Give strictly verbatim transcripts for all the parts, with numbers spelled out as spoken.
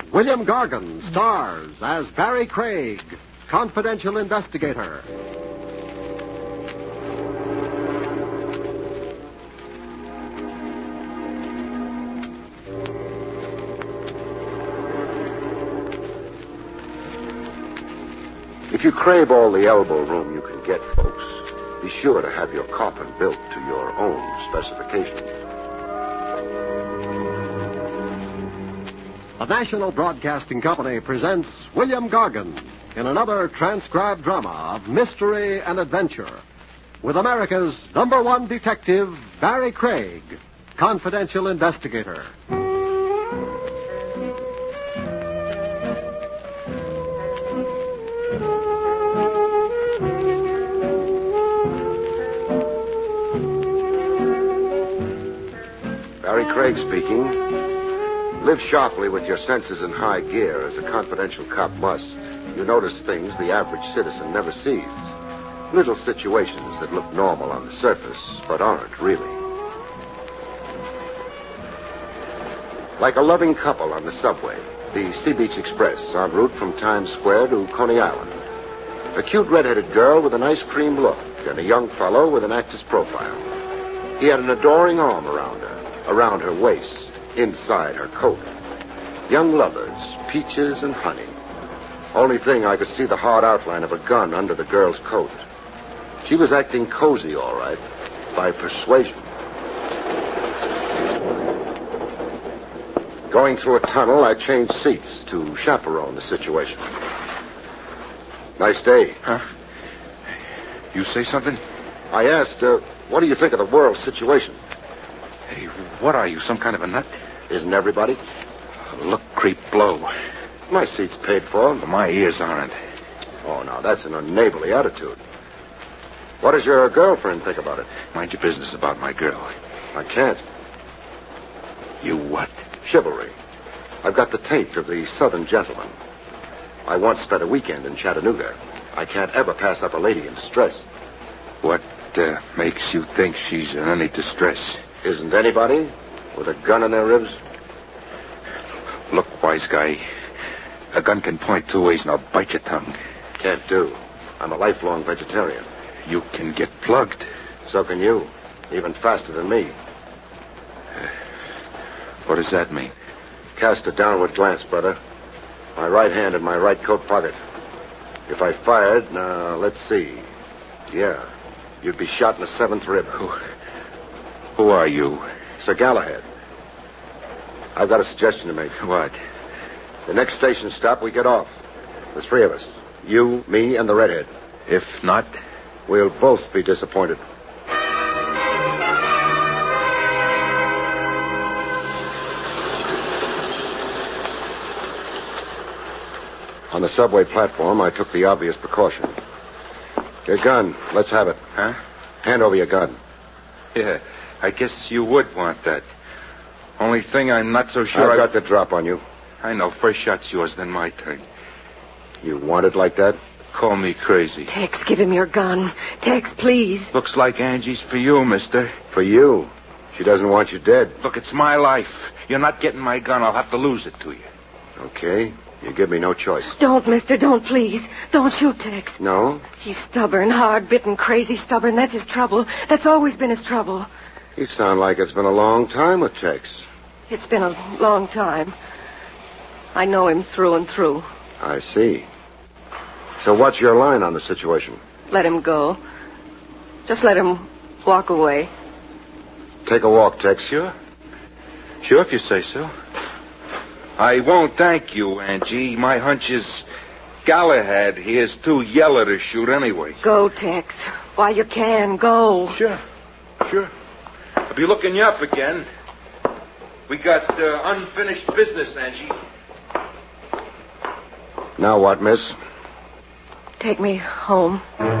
William Gargan stars as Barry Craig, confidential investigator. If you crave all the elbow room you can get, folks, be sure to have your coffin built to your own specifications. The National Broadcasting Company presents William Gargan in another transcribed drama of mystery and adventure with America's number one detective, Barry Craig, confidential investigator. Barry Craig speaking. Live sharply with your senses in high gear, as a confidential cop must. You notice things the average citizen never sees. Little situations that look normal on the surface, but aren't really. Like a loving couple on the subway, the Sea Beach Express, en route from Times Square to Coney Island. A cute red-headed girl with an ice cream look, and a young fellow with an actor's profile. He had an adoring arm around her, around her waist, inside her coat. Young lovers, peaches and honey. Only thing, I could see the hard outline of a gun under the girl's coat. She was acting cozy, all right, by persuasion. Going through a tunnel, I changed seats to chaperone the situation. Nice day. Huh? You say something? I asked, uh, what do you think of the world situation? Hey, what are you, some kind of a nut? Isn't everybody? Look, creep, blow. My seat's paid for. But my ears aren't. Oh, now, that's an unneighborly attitude. What does your girlfriend think about it? Mind your business about my girl. I can't. You what? Chivalry. I've got the taint of the Southern gentleman. I once spent a weekend in Chattanooga. I can't ever pass up a lady in distress. What uh, makes you think she's in any distress? Isn't anybody with a gun in their ribs? Look, wise guy. A gun can point two ways and I'll bite your tongue. Can't do. I'm a lifelong vegetarian. You can get plugged. So can you. Even faster than me. Uh, what does that mean? Cast a downward glance, brother. My right hand in my right coat pocket. If I fired, now, let's see. Yeah, you'd be shot in the seventh rib. Who, who are you? Sir Galahad. I've got a suggestion to make. What? The next station stop, we get off. The three of us. You, me, and the redhead. If not, we'll both be disappointed. On the subway platform, I took the obvious precaution. Your gun. Let's have it. Huh? Hand over your gun. Yeah, I guess you would want that. Only thing I'm not so sure... I've I... got the drop on you. I know. First shot's yours, then my turn. You want it like that? Call me crazy. Tex, give him your gun. Tex, please. Looks like Angie's for you, mister. For you? She doesn't want you dead. Look, it's my life. You're not getting my gun. I'll have to lose it to you. Okay. You give me no choice. Don't, mister. Don't, please. Don't shoot Tex. No? He's stubborn, hard-bitten, crazy stubborn. That's his trouble. That's always been his trouble. You sound like it's been a long time with Tex. It's been a long time. I know him through and through. I see. So what's your line on the situation? Let him go. Just let him walk away. Take a walk, Tex. Sure. Sure, if you say so. I won't thank you, Angie. My hunch is Galahad here's too yellow to shoot anyway. Go, Tex. While you can, go. Sure. Sure. I'll be looking you up again. We got uh, unfinished business, Angie. Now what, miss? Take me home.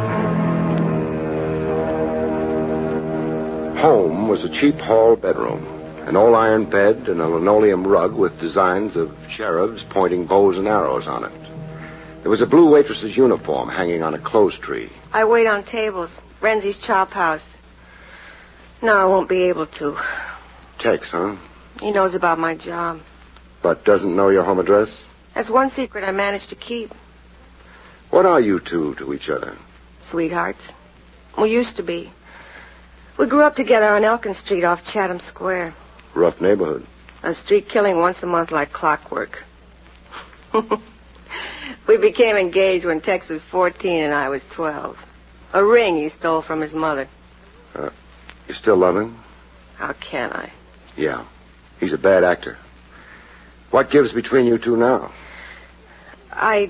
Home was a cheap hall bedroom. An all-iron bed and a linoleum rug with designs of cherubs pointing bows and arrows on it. There was a blue waitress's uniform hanging on a clothes tree. I wait on tables. Renzi's Chop House. No, I won't be able to. Tex, huh? He knows about my job. But doesn't know your home address? That's one secret I managed to keep. What are you two to each other? Sweethearts. We used to be. We grew up together on Elkin Street off Chatham Square. Rough neighborhood. A street killing once a month like clockwork. We became engaged when Tex was fourteen and I was twelve. A ring he stole from his mother. Uh, you still love him? How can I? Yeah. He's a bad actor. What gives between you two now? I...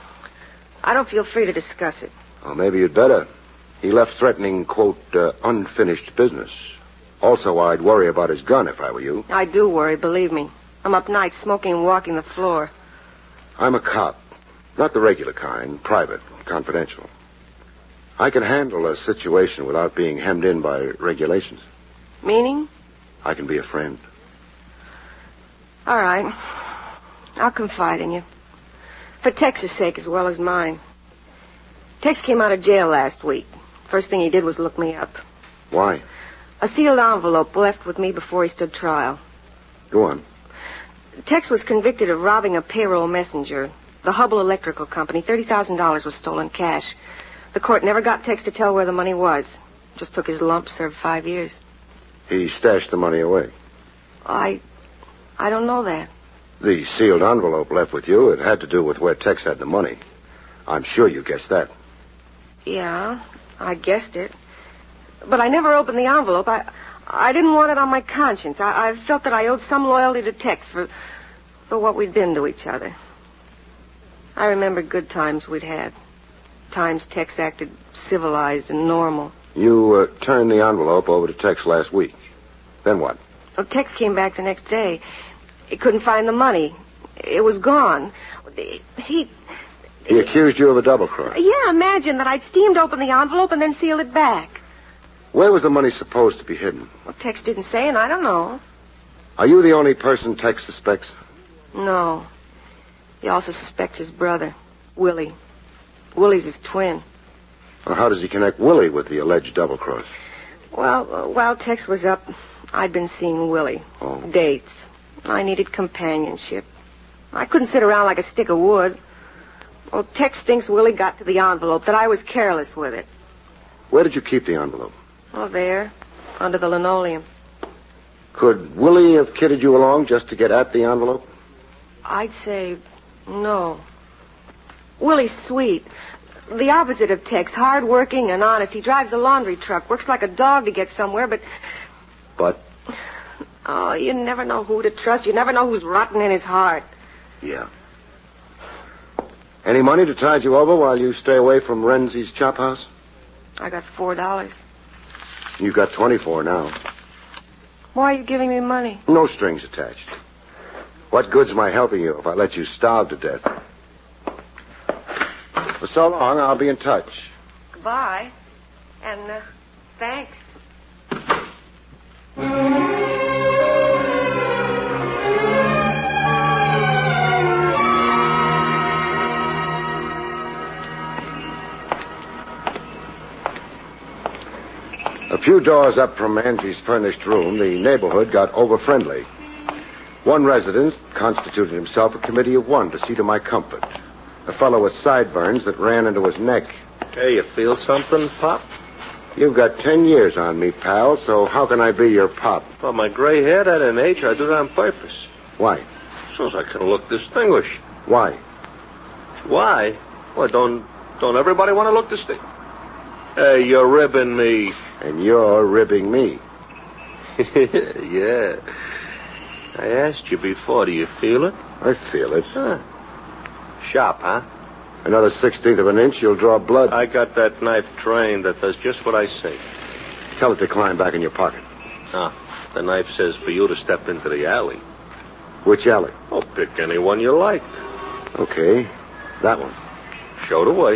I don't feel free to discuss it. Well, maybe you'd better. He left threatening, quote, uh, unfinished business. Also, I'd worry about his gun if I were you. I do worry, believe me. I'm up nights smoking and walking the floor. I'm a cop. Not the regular kind. Private. Confidential. I can handle a situation without being hemmed in by regulations. Meaning? I can be a friend. All right. I'll confide in you. For Tex's sake as well as mine. Tex came out of jail last week. First thing he did was look me up. Why? A sealed envelope left with me before he stood trial. Go on. Tex was convicted of robbing a payroll messenger. The Hubble Electrical Company. thirty thousand dollars was stolen cash. The court never got Tex to tell where the money was. Just took his lump, served five years. He stashed the money away. I... I don't know that. The sealed envelope left with you, it had to do with where Tex had the money. I'm sure you guessed that. Yeah, I guessed it. But I never opened the envelope. I I didn't want it on my conscience. I, I felt that I owed some loyalty to Tex for, for what we'd been to each other. I remembered good times we'd had. Times Tex acted civilized and normal. You uh, turned the envelope over to Tex last week. Then what? Well, Tex came back the next day. He couldn't find the money. It was gone. He... He, he accused you of a double cross. Yeah, imagine that I'd steamed open the envelope and then sealed it back. Where was the money supposed to be hidden? Well, Tex didn't say, and I don't know. Are you the only person Tex suspects? No. He also suspects his brother, Willie. Willie's his twin. Well, how does he connect Willie with the alleged double cross? Well, uh, while Tex was up, I'd been seeing Willie. Oh. Dates. I needed companionship. I couldn't sit around like a stick of wood. Well, Tex thinks Willie got to the envelope, that I was careless with it. Where did you keep the envelope? Oh, there, under the linoleum. Could Willie have kidded you along just to get at the envelope? I'd say no. Willie's sweet. The opposite of Tex, hard-working and honest. He drives a laundry truck, works like a dog to get somewhere, but... But? Oh, you never know who to trust. You never know who's rotten in his heart. Yeah. Any money to tide you over while you stay away from Renzie's chop house? I got four dollars. You've got twenty-four now. Why are you giving me money? No strings attached. What good's my helping you if I let you starve to death? For so long, I'll be in touch. Goodbye. And, uh, thanks. A few doors up from Angie's furnished room, the neighborhood got over-friendly. One resident constituted himself a committee of one to see to my comfort. A fellow with sideburns that ran into his neck. Hey, you feel something, Pop? You've got ten years on me, pal, so how can I be your pop? Well, my gray hair, that ain't age. I do that on purpose. Why? So as I can look distinguished. Why? Why? Well, don't don't everybody want to look distinguished? Hey, you're ribbing me. And you're ribbing me. Yeah. I asked you before. Do you feel it? I feel it. Huh. Sharp, huh? Another sixteenth of an inch, you'll draw blood. I got that knife trained that does just what I say. Tell it to climb back in your pocket. Ah, the knife says for you to step into the alley. Which alley? Oh, pick any one you like. Okay, that one. Show the way.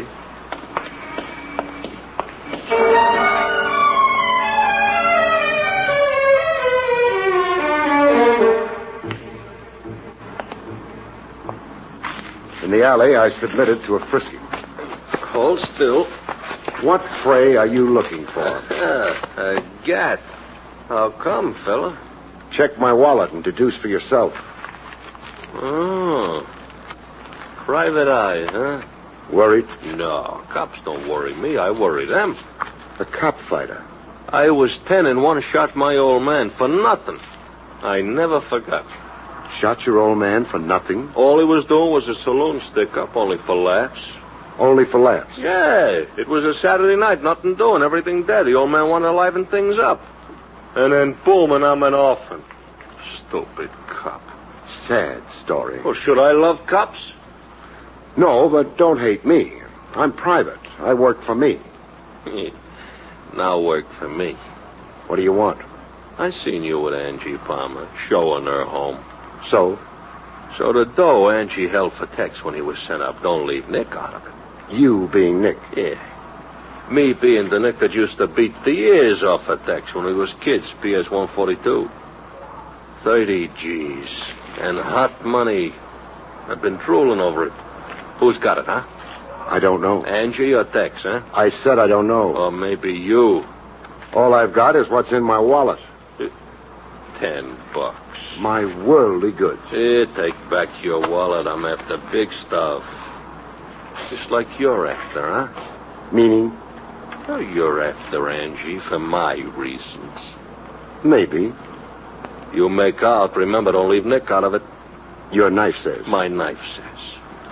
In the alley, I submitted to a frisking. Hold still. What prey are you looking for? Uh, a gat. How come, fella? Check my wallet and deduce for yourself. Oh. Private eye, huh? Worried? No, cops don't worry me. I worry them. A cop fighter. I was ten and one shot my old man for nothing. I never forgot. Shot your old man for nothing? All he was doing was a saloon stick-up, only for laughs. Only for laughs? Yeah, it was a Saturday night, nothing doing, everything dead. The old man wanted to liven things up. And then, boom, and I'm an orphan. Stupid cop. Sad story. Well, should I love cops? No, but don't hate me. I'm private. I work for me. Now work for me. What do you want? I seen you with Angie Palmer, showing her home. So? So the dough Angie held for Tex when he was sent up, don't leave Nick out of it. You being Nick? Yeah. Me being the Nick that used to beat the ears off of Tex when we was kids, P S one forty-two. Thirty G's. And hot money. I've been drooling over it. Who's got it, huh? I don't know. Angie or Tex, huh? I said I don't know. Or maybe you. All I've got is what's in my wallet. Ten bucks. My worldly goods. Here, take back your wallet. I'm after big stuff. Just like you're after, huh? Meaning? Oh, you're after Angie for my reasons. Maybe. You make out. Remember, don't leave Nick out of it. Your knife says. My knife says.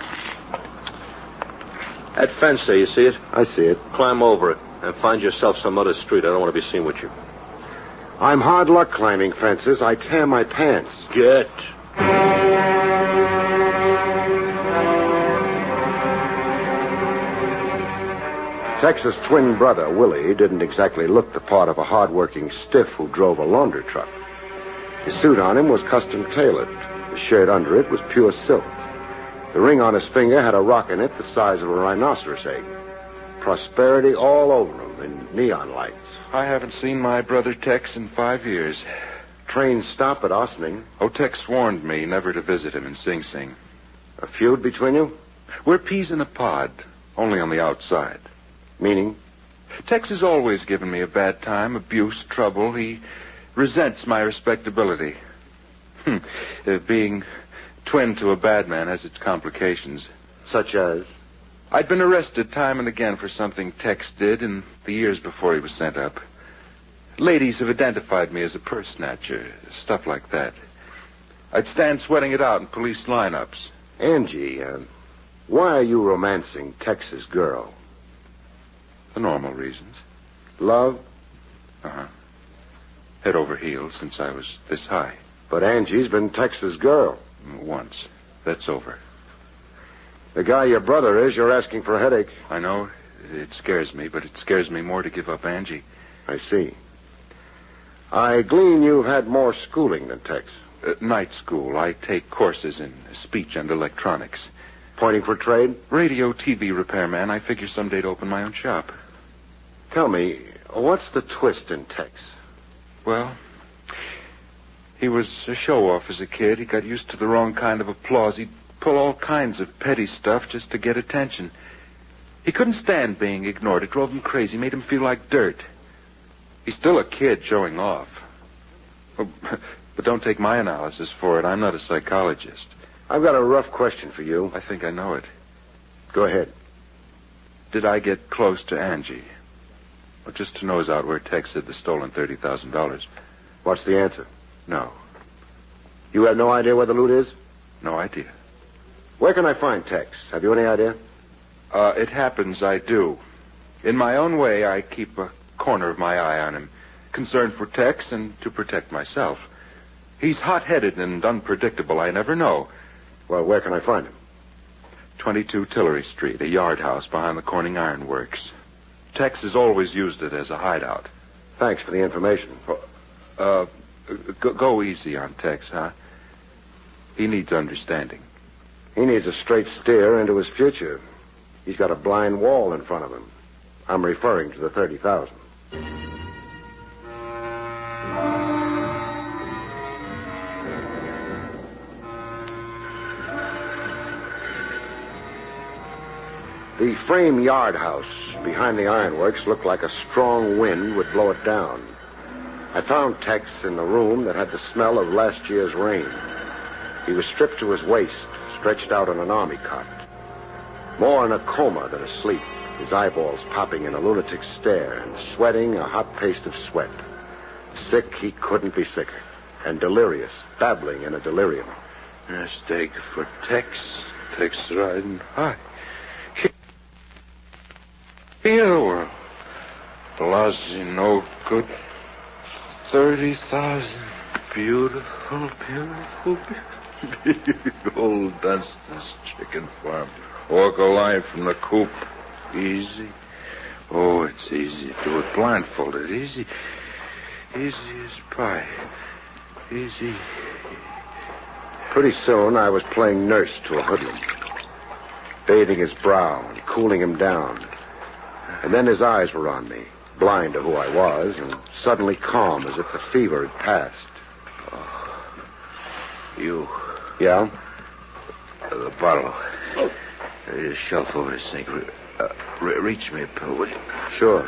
That fence there, you see it? I see it. Climb over it and find yourself some other street. I don't want to be seen with you. I'm hard luck climbing fences. I tear my pants. Get. Tex's twin brother, Willie, didn't exactly look the part of a hard-working stiff who drove a laundry truck. His suit on him was custom-tailored. The shirt under it was pure silk. The ring on his finger had a rock in it the size of a rhinoceros egg. Prosperity all over him in neon lights. I haven't seen my brother Tex in five years. Train stop at Ossining. Oh, Tex warned me never to visit him in Sing Sing. A feud between you? We're peas in a pod, only on the outside. Meaning? Tex has always given me a bad time, abuse, trouble. He resents my respectability. Hmm. Uh, being twin to a bad man has its complications. Such as? I'd been arrested time and again for something Tex did in the years before he was sent up. Ladies have identified me as a purse snatcher, stuff like that. I'd stand sweating it out in police lineups. Angie, uh, why are you romancing Tex's girl? The normal reasons. Love? Uh-huh. Head over heels since I was this high. But Angie's been Tex's girl. Once. That's over. The guy your brother is, you're asking for a headache. I know. It scares me, but it scares me more to give up Angie. I see. I glean you've had more schooling than Tex. Uh, night school. I take courses in speech and electronics. Pointing for trade? Radio, T V repairman. I figure someday to open my own shop. Tell me, what's the twist in Tex? Well, he was a show-off as a kid. He got used to the wrong kind of applause. He'd pull all kinds of petty stuff just to get attention. He couldn't stand being ignored. It drove him crazy, made him feel like dirt. He's still a kid showing off. Oh, but don't take my analysis for it. I'm not a psychologist. I've got a rough question for you. I think I know it. Go ahead. Did I get close to Angie? Or just to nose out where Tex hid the stolen thirty thousand dollars? What's the answer? No. You have no idea where the loot is? No idea. Where can I find Tex? Have you any idea? Uh, it happens I do. In my own way, I keep a corner of my eye on him, concerned for Tex and to protect myself. He's hot-headed and unpredictable. I never know. Well, where can I find him? twenty-two Tillery Street, a yard house behind the Corning Iron Works. Tex has always used it as a hideout. Thanks for the information. Uh, go, go easy on Tex, huh? He needs understanding. He needs a straight steer into his future. He's got a blind wall in front of him. I'm referring to the thirty thousand. The frame yard house behind the ironworks looked like a strong wind would blow it down. I found Tex in the room that had the smell of last year's rain. He was stripped to his waist, stretched out on an army cot. More in a coma than asleep, his eyeballs popping in a lunatic stare and sweating a hot paste of sweat. Sick he couldn't be sicker, and delirious, babbling in a delirium. Mistake for Tex. Tex riding high. King of the world. Lousy, no good. Thirty thousand. Beautiful, beautiful, beautiful. Old Dunstan's chicken farm. Walk a line from the coop. Easy. Oh, it's easy. Do it blindfolded. Easy. Easy as pie. Easy. Pretty soon I was playing nurse to a hoodlum, bathing his brow and cooling him down. And then his eyes were on me, blind to who I was, and suddenly calm as if the fever had passed. Oh, you. Yeah? Uh, the bottle. Uh, the shelf over the sink. Re- uh, re- reach me a pill, will you? Sure.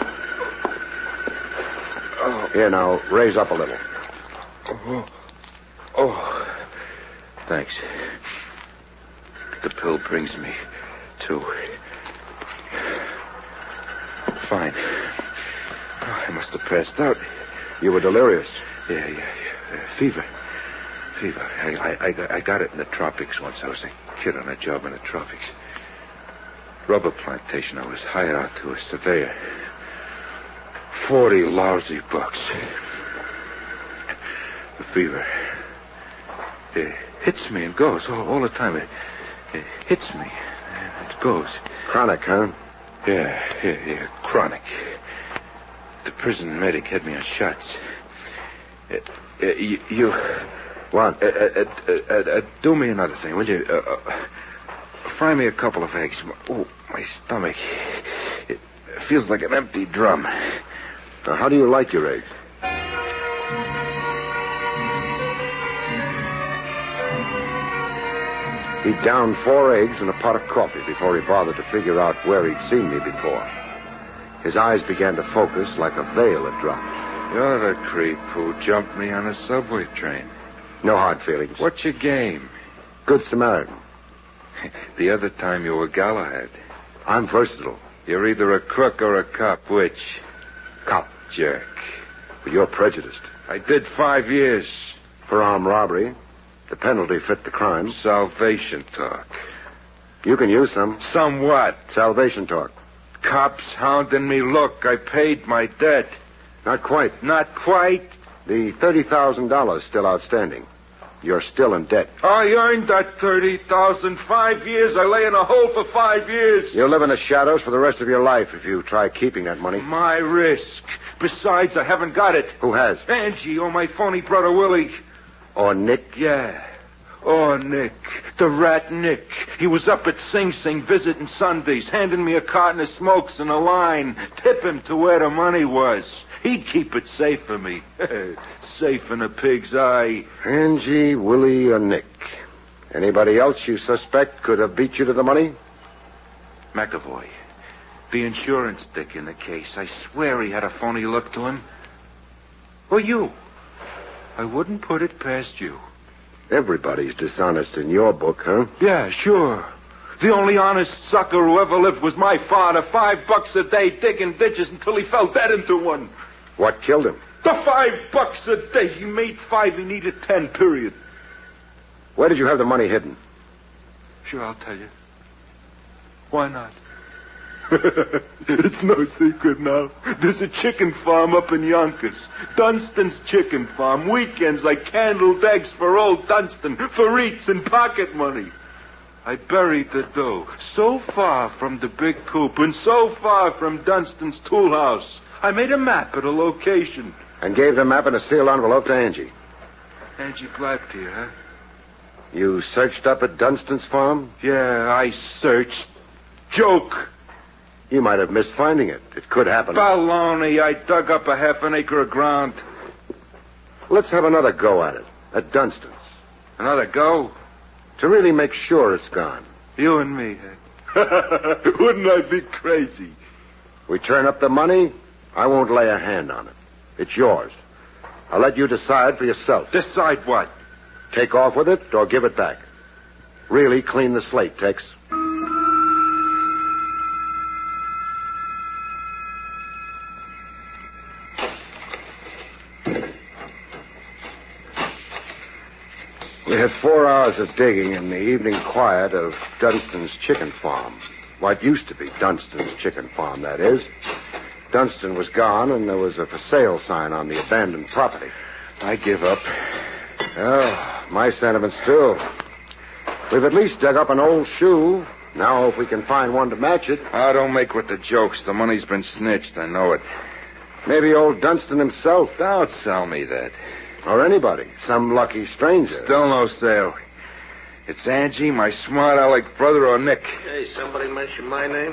Oh. Here, now, raise up a little. Oh. Oh. Thanks. The pill brings me to... Fine. Oh, I must have passed out. You were delirious. Yeah, yeah, yeah. Uh, fever. Fever. I, I, I, got, I got it in the tropics once. I was a kid on a job in the tropics. Rubber plantation. I was hired out to a surveyor. Forty lousy bucks. The fever. It hits me and goes all, all the time. It, it hits me and it goes. Chronic, huh? Yeah, yeah, yeah. Chronic. The prison medic had me on shots. Uh, uh, you, you... What? Uh, uh, uh, uh, uh, do me another thing, will you? Uh, uh, fry me a couple of eggs. Oh, my stomach. It feels like an empty drum. Now, how do you like your eggs? He downed four eggs and a pot of coffee before he bothered to figure out where he'd seen me before. His eyes began to focus like a veil had dropped. You're the creep who jumped me on a subway train. No hard feelings. What's your game? Good Samaritan. The other time you were Galahad. I'm versatile. You're either a crook or a cop. Which? Cop. Jerk. But you're prejudiced. I did five years. For armed robbery. The penalty fit the crime. Salvation talk. You can use some. Some what? Salvation talk. Cops hounding me. Look, I paid my debt. Not quite. Not quite? The thirty thousand dollars still outstanding. You're still in debt. I earned that thirty thousand dollars. Five years. I lay in a hole for five years. You'll live in the shadows for the rest of your life if you try keeping that money. My risk. Besides, I haven't got it. Who has? Angie or my phony brother Willie. Or Nick? Yeah. Oh, Nick. The rat Nick. He was up at Sing Sing visiting Sundays, handing me a carton of smokes and a line. Tip him to where the money was. He'd keep it safe for me. Safe in a pig's eye. Angie, Willie, or Nick. Anybody else you suspect could have beat you to the money? McAvoy. The insurance dick in the case. I swear he had a phony look to him. Or you. I wouldn't put it past you. Everybody's dishonest in your book, huh? Yeah, sure. The only honest sucker who ever lived was my father. Five bucks a day digging ditches until he fell dead into one. What killed him? The five bucks a day. He made five. He needed ten, period. Where did you have the money hidden? Sure, I'll tell you. Why not? It's no secret now. There's a chicken farm up in Yonkers. Dunstan's Chicken Farm. Weekends I candled eggs for old Dunstan, for eats and pocket money. I buried the dough so far from the big coop and so far from Dunstan's tool house. I made a map of the location. And gave the map in a sealed envelope to Angie. Angie Black to you, huh? You searched up at Dunstan's farm? Yeah, I searched. Joke. You might have missed finding it. It could happen. Baloney. I dug up a half an acre of ground. Let's have another go at it. At Dunstan's. Another go? To really make sure it's gone. You and me, huh? Wouldn't I be crazy? We turn up the money, I won't lay a hand on it. It's yours. I'll let you decide for yourself. Decide what? Take off with it or give it back. Really clean the slate, Tex. We had four hours of digging in the evening quiet of Dunstan's chicken farm. What used to be Dunstan's chicken farm, that is. Dunstan was gone, and there was a for sale sign on the abandoned property. I give up. Oh, my sentiments, too. We've at least dug up an old shoe. Now, if we can find one to match it. Oh, don't make with the jokes. The money's been snitched. I know it. Maybe old Dunstan himself. Don't sell me that. Or anybody. Some lucky stranger. Still no sale. It's Angie, my smart aleck brother, or Nick. Hey, somebody mentioned my name?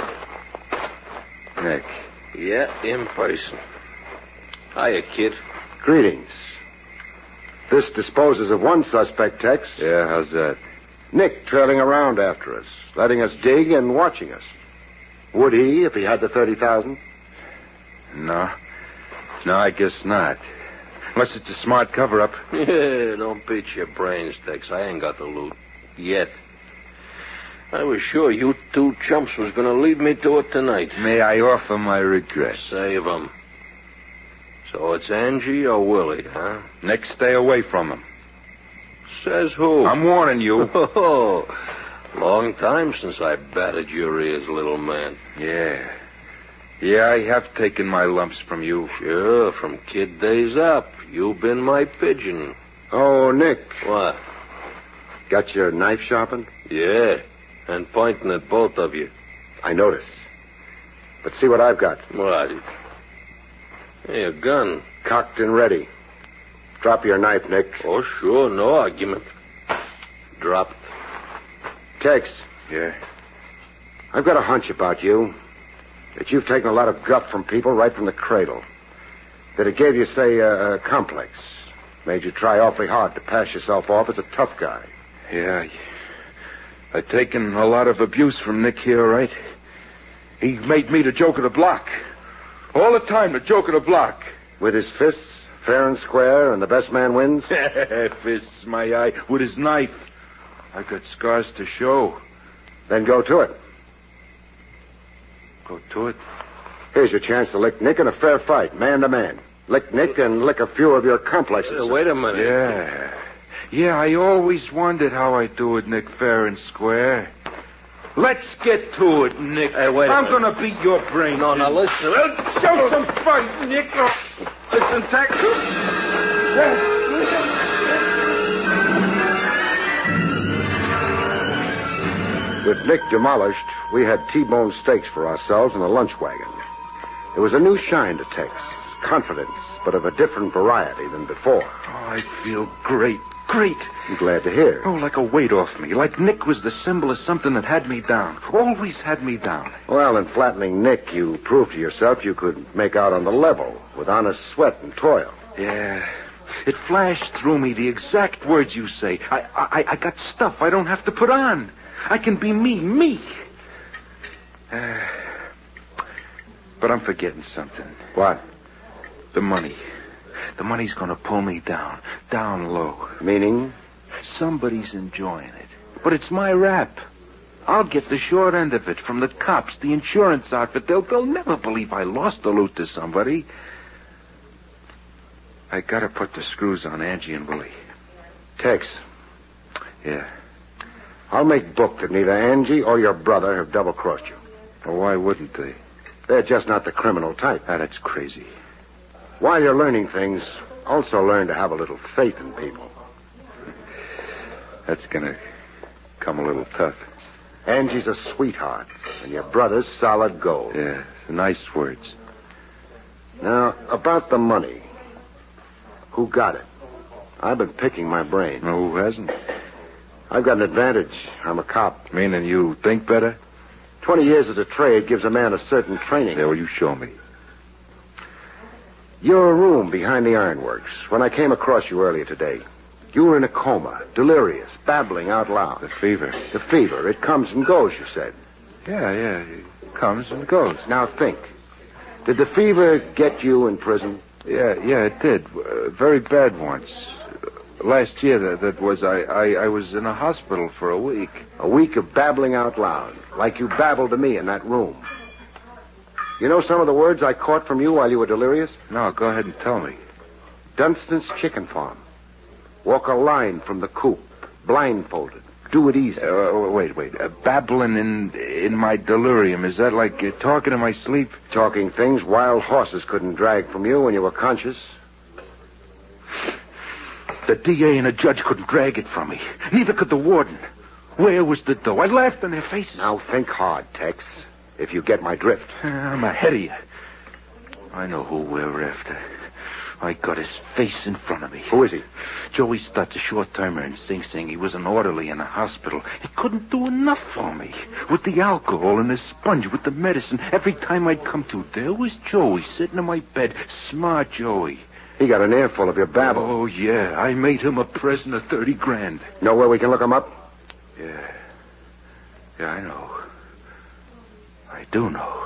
Nick. Yeah, in person. Hiya, kid. Greetings. This disposes of one suspect, Tex. Yeah, how's that? Nick trailing around after us, letting us dig and watching us. Would he if he had the thirty thousand? No. No, I guess not. Unless it's a smart cover-up. Yeah, don't beat your brains, Tex. I ain't got the loot. Yet. I was sure you two chumps was going to lead me to it tonight. May I offer my regrets? Save 'em. So it's Angie or Willie, huh? Nick, stay away from him. Says who? I'm warning you. Oh, long time since I batted your ears, little man. Yeah. Yeah, I have taken my lumps from you. Sure, from kid days up. You've been my pigeon. Oh, Nick. What? Got your knife sharpened? Yeah, and pointing at both of you. I noticed. But see what I've got. What? Hey, a gun. Cocked and ready. Drop your knife, Nick. Oh, sure, no argument. Dropped. Tex. Yeah? I've got a hunch about you. That you've taken a lot of guff from people right from the cradle. That it gave you, say, a, a complex. Made you try awfully hard to pass yourself off as a tough guy. Yeah. I've taken a lot of abuse from Nick here, right? He made me the joke of the block. All the time, the joke of the block. With his fists, fair and square, and the best man wins? Fists, my eye. With his knife. I've got scars to show. Then go to it. Go to it. Here's your chance to lick Nick in a fair fight, man to man. Lick Nick and lick a few of your complexes. Uh, wait a minute. Yeah. Yeah, I always wondered how I do it, Nick, fair and square. Let's get to it, Nick. Hey, wait a I'm minute. gonna beat your brains. No, in. now listen. Well, show some fight, Nick. Listen, Tex. With Nick demolished, we had T-bone steaks for ourselves in a lunch wagon. It was a new shine to Tex. Confidence, but of a different variety than before. Oh, I feel great. Great. I'm glad to hear. Oh, like a weight off me. Like Nick was the symbol of something that had me down. Always had me down. Well, in flattening Nick, you proved to yourself you could make out on the level with honest sweat and toil. Yeah. It flashed through me the exact words you say. I, I, I got stuff I don't have to put on. I can be me, me. Uh, but I'm forgetting something. What? The money. The money's gonna pull me down. Down low. Meaning? Somebody's enjoying it. But it's my rap. I'll get the short end of it from the cops, the insurance outfit. They'll, they'll never believe I lost the loot to somebody. I gotta put the screws on Angie and Willie. Tex. Yeah. I'll make book that neither Angie or your brother have double-crossed you. Well, why wouldn't they? They're just not the criminal type. Ah, that's crazy. While you're learning things, also learn to have a little faith in people. That's gonna come a little tough. Angie's a sweetheart, and your brother's solid gold. Yeah, nice words. Now, about the money. Who got it? I've been picking my brain. No, who hasn't? I've got an advantage. I'm a cop. Meaning you think better? Twenty years of the trade gives a man a certain training. Yeah, well, you show me. Your room behind the ironworks. When I came across you earlier today, you were in a coma, delirious, babbling out loud. The fever. The fever. It comes and goes, you said. Yeah, yeah. It comes and goes. Now think. Did the fever get you in prison? Yeah, yeah, it did. Uh, very bad once. last year that, that was, I, I, I was in a hospital for a week. A week of babbling out loud, like you babbled to me in that room. You know some of the words I caught from you while you were delirious? No, go ahead and tell me. Dunstan's Chicken Farm. Walk a line from the coop, blindfolded. Do it easy. Uh, wait, wait. Uh, babbling in in my delirium. Is that like uh, talking in my sleep? Talking things wild horses couldn't drag from you when you were conscious. The D A and the judge couldn't drag it from me. Neither could the warden. Where was the dough? I laughed in their faces. Now think hard, Tex, if you get my drift. Uh, I'm ahead of you. I know who we're after. I got his face in front of me. Who is he? Joey Stutz, a short-timer in Sing Sing. He was an orderly in a hospital. He couldn't do enough for me. With the alcohol and the sponge, with the medicine, every time I'd come to, there was Joey sitting in my bed. Smart Joey. He got an earful of your babble. Oh, yeah. I made him a present of thirty grand. Know where we can look him up? Yeah. Yeah, I know. I do know.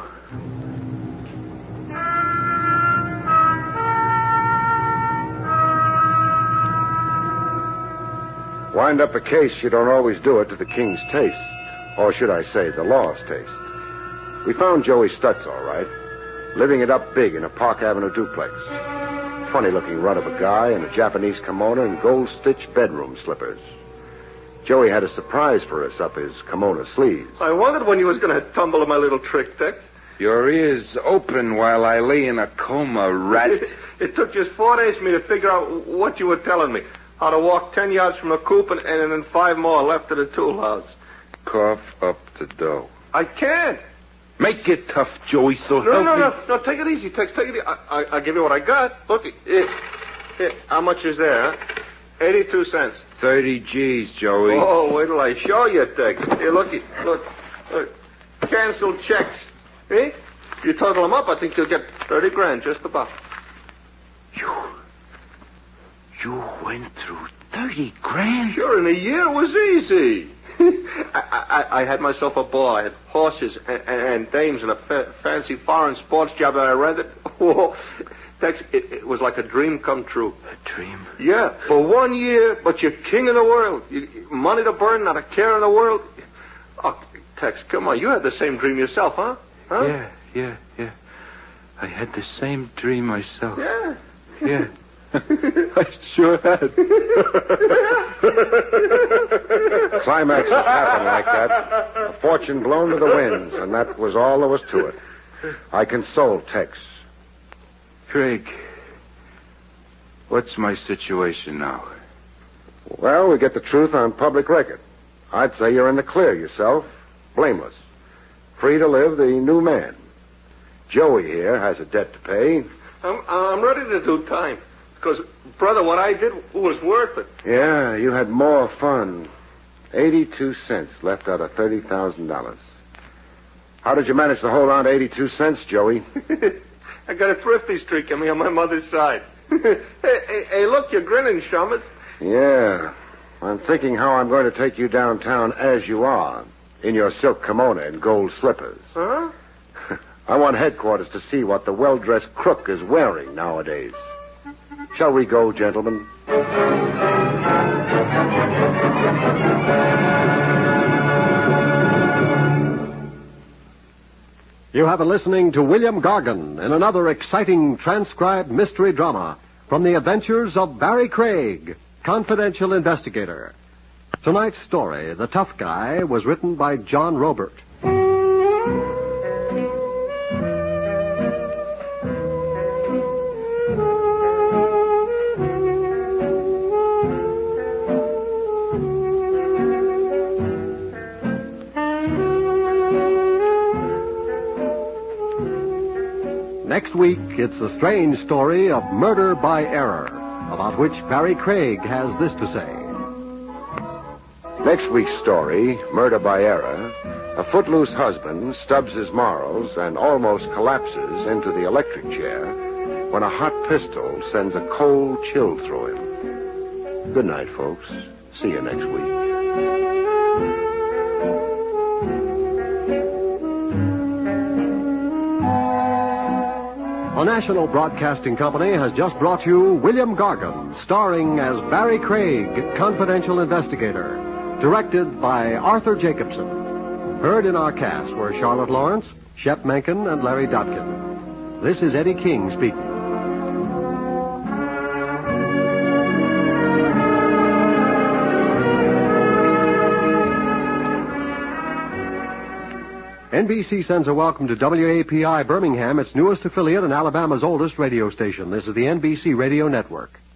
Wind up a case, you don't always do it to the king's taste. Or should I say, the law's taste. We found Joey Stutz, all right. Living it up big in a Park Avenue duplex. Funny-looking runt of a guy in a Japanese kimono and gold-stitched bedroom slippers. Joey had a surprise for us up his kimono sleeves. I wondered when you was going to tumble on my little trick, Tex. Your ears open while I lay in a coma, rat. It, it took just four days for me to figure out what you were telling me. How to walk ten yards from the coop and, and then five more left of the tool house. Cough up the dough. I can't. Make it tough, Joey, so No, help no, me. no, no, take it easy, Tex, take it easy. I, I, I'll give you what I got. Look, here, here, how much is there, huh? eighty-two cents. Thirty G's, Joey. Oh, wait till I show you, Tex. Here, looky, look, look. Canceled checks. Eh? If you total them up, I think you'll get thirty grand, just about. You... You went through thirty grand? Sure, in a year it was easy. I, I, I had myself a ball. I had horses and, and dames and a fa- fancy foreign sports job that I rented. Oh, Tex, it, it was like a dream come true. A dream? Yeah, for one year, but you're king of the world. You, money to burn, not a care in the world. Oh, Tex, come on. You had the same dream yourself, huh? Huh? Yeah, yeah, yeah. I had the same dream myself. Yeah. Yeah. I sure had. Climaxes happen like that. A fortune blown to the winds, and that was all there was to it. I consoled Tex. Craig, what's my situation now? Well, we get the truth on public record. I'd say you're in the clear yourself. Blameless. Free to live the new man. Joey here has a debt to pay. I'm, I'm ready to do time. Because, brother, what I did was worth it. Yeah, you had more fun. eighty-two cents left out of thirty thousand dollars. How did you manage to hold on to eighty-two cents, Joey? I got a thrifty streak in me on my mother's side. hey, hey, hey, look, you're grinning, Shummers. Yeah. I'm thinking how I'm going to take you downtown as you are, in your silk kimono and gold slippers. Huh? I want headquarters to see what the well-dressed crook is wearing nowadays. Shall we go, gentlemen? You have been listening to William Gargan in another exciting transcribed mystery drama from the adventures of Barry Craig, confidential investigator. Tonight's story, The Tough Guy, was written by John Robert. Next week, it's the strange story of Murder by Error, about which Barry Craig has this to say. Next week's story, Murder by Error, a footloose husband stubs his morals and almost collapses into the electric chair when a hot pistol sends a cold chill through him. Good night, folks. See you next week. The National Broadcasting Company has just brought you William Gargan, starring as Barry Craig, confidential investigator. Directed by Arthur Jacobson. Heard in our cast were Charlotte Lawrence, Shep Menken, and Larry Dotkin. This is Eddie King speaking. N B C sends a welcome to W A P I Birmingham, its newest affiliate and Alabama's oldest radio station. This is the N B C Radio Network.